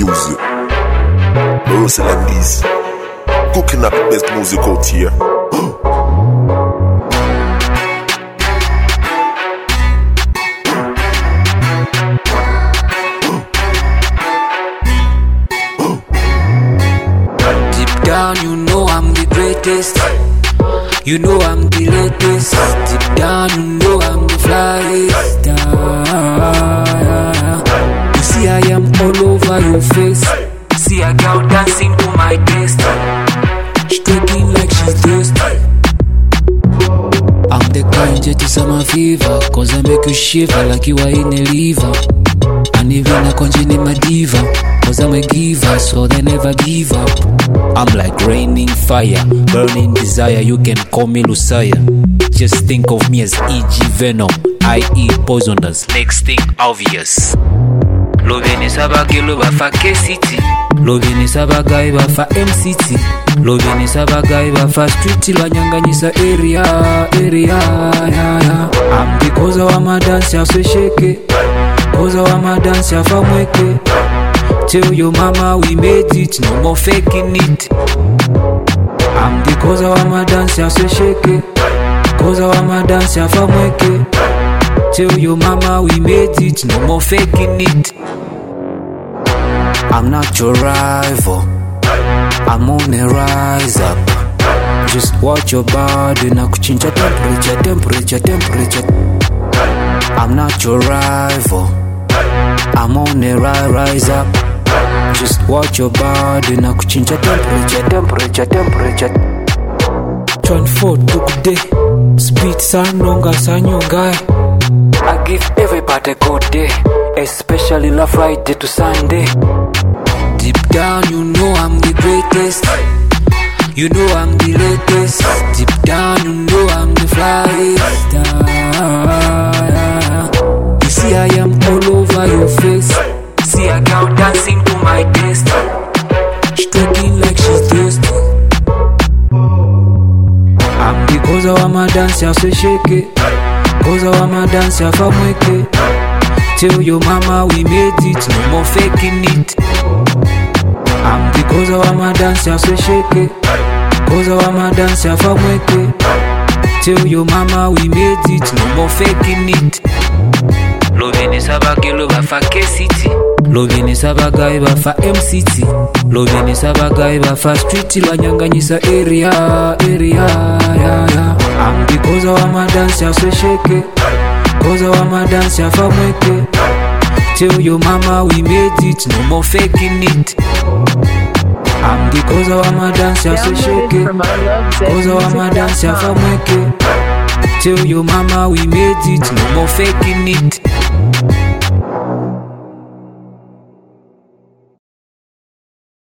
music. Russell and Lee's cooking up the best music out here. Deep down, you know I'm the greatest. You know I'm the latest. Deep down, you know I'm the flyest. You see I am all over your face. See a girl dancing to my taste. Stroking like she's thirsty. I'm the kind to summer fever, cause I make you shiver like you are in a liver. And even I continue my diva, cause I'm a giver, so they never give up. I'm like raining fire, burning desire. You can call me Lucia. Just think of me as E.G. Venom, I.E. poisonous. Next thing obvious. Loveni sabage lo bafa K-City. Loveni sabagai bafa MCT. Loveni sabagai bafa street lwanyanganyisa area. I'm the cause of my dance, ya so shake. Cause of my dance, ya fa mweke. Tell your mama we made it, no more faking it. I'm the cause of my dance, ya so shake. Cause of my dance, ya fa mweke. Tell your mama we made it, no more faking it. I'm not your rival, I'm on a rise up. Just watch your body, na kuchinja temperature. I'm not your rival, I'm on a rise up. Just watch your body, na kuchinja temperature. 24 today, speed sanonga sanyonga. I give everybody a good day, especially love Friday to Sunday. Deep down, you know I'm the greatest. You know I'm the latest. Deep down, you know I'm the flyest. You see I am all over your face. See a girl dancing to my taste. Stroking like she's thirsty. I'm the cause of my dance, ya so shake it. Cause of my dance, ya fa mweke. Tell your mama we made it, no more faking it. I'm the cause of my dance, ya so shake it. Cause of my dance, ya fa mweke. Tell your mama we made it, no more faking it. Loveni sabage lo bafa K-City. Loveni sabagai bafa MCT. Loveni sabagai bafa street lwanyanganyisa area. I'm the cause of my dance, ya so shake it. Cause of my dance, ya fa mweke. Tell your mama we made it, no more faking it. I'm the cause of my dance, ya so shake it. Cause of my dance, ya fa mweke. Tell your mama we made it, no more faking it.